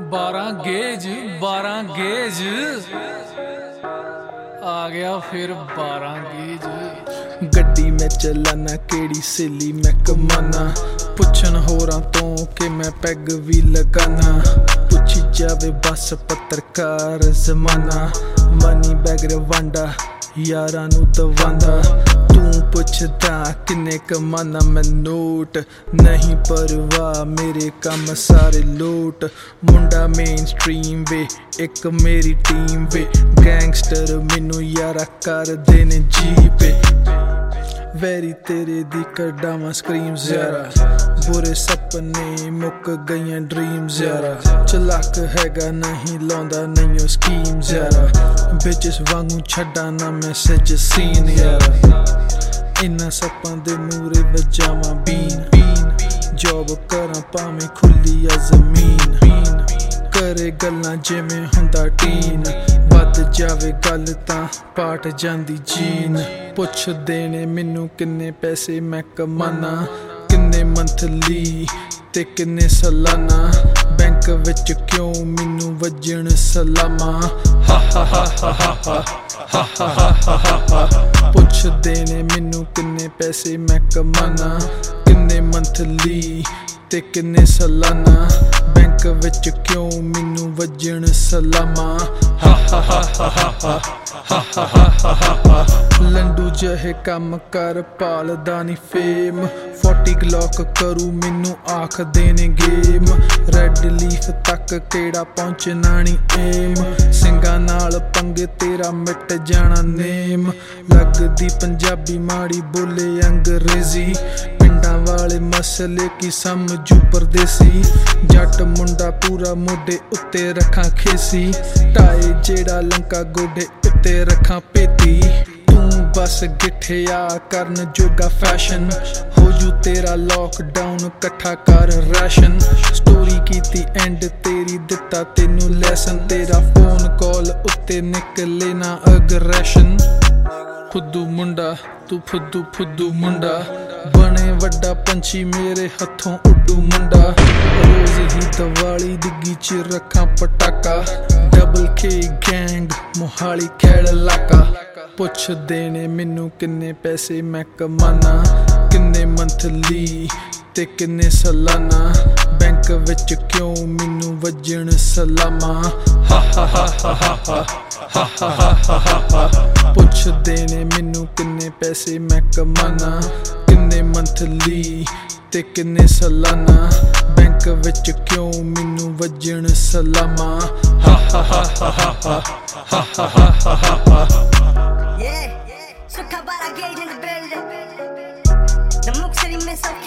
12 gauge आ गया फिर 12 gauge. गड्डी में चलाना केड़ी सहेली मैं कमाना, पुछन होरां तो कि मैं पैग भी लगाना। पुछी जावे बस पत्रकार जमाना, मनी बैग रवांडा यारां नू दवांदा। तू पुछदा किन्ने कमाना, मैं नोट नहीं परवाह मेरे काम सारे लोट। मुंडा मेन स्ट्रीम वे एक मेरी टीम वे, गैंगस्टर मैनू यारा कर देने जी पे। वैरी तेरे दी कड्डावां स्क्रीम्स यारा, बुरे सपने मुक गईयां ड्रीम्स यारा। चलाक हैगा नहीं लाउंदा नहीं स्कीम्स यारा, बिचस वांगू छड्डा ना मैसेज सीन यारा। इन्ना सपां दे मूरे वजावां बीन, जॉब करां भावें खुली आ जमीन। करे गल्लां जिवें हुंदा टीन, वध जावे गल तां पाट जांदी जीन। पुछदे ने मैनू किन्ने पैसे मैं कमाना, किन्ने मंथली ते किन्ने सालाना। बैंक विच क्यों मैनू वजन सलामा, हा हा हा हा हा हा हा हा हा। पुछदे ने मैनू किन्ने पैसे मैं कमाना, किन्ने मंथली ते किन्ने सालाना। बैंक विच क्यों मैनू वजन सलामा, हा हा हा हा हा हा हा हा हा। लंडू जहे काम कर पालदा नी फेम, 40 ग्लॉक करू मैनू आख देने गेम। रेड लीफ तक केड़ा पहुंचना नी एम, सिंगा नाल पंगे तेरा मिट जाना नेम। लगदी पंजाबी माड़ी बोले अंग्रेजी, पिंडां वाले मसले की समझू परदेसी। जट मुंडा पूरा मोढे उत्ते रखां खेसी, टाए जेड़ा लंका गोडे उत्ते रखां पेती। बस गिठिया करन जोगा फैशन, हो जू तेरा लॉकडाउन कट्ठा कर राशन। स्टोरी कीती एंड तेरी दिता तेनू लैसन, तेरा फोन कॉल उत्ते निकले ना अग्रैशन। फुद्दू मुंडा तू फुद्दू फुद्दू मुंडा, बने वड्डा पंछी मेरे हथों उड्डू मुंडा। रोज ही दिवाली दिग्गी च रखां पटाका, डबल के गैंग मोहाली खैड़ लाका। पुछदे ने मैनू किन्ने पैसे मैं कमाना, किन्ने मंथली ते किन्ने सालाना। बैंक विच क्यों मैनू वजन सलामा, हा हा हा हा हा हा हा हा हा। पुछदे ने मैनू किन्ने पैसे मैं कमाना, किन्ने मंथली ते किन्ने सालाना। बैंक विच क्यों मैनू वजन सलामा, हा हा हा हा हा हा हा हा। Yeah, so 12 gauge in the building. The Mook City Miss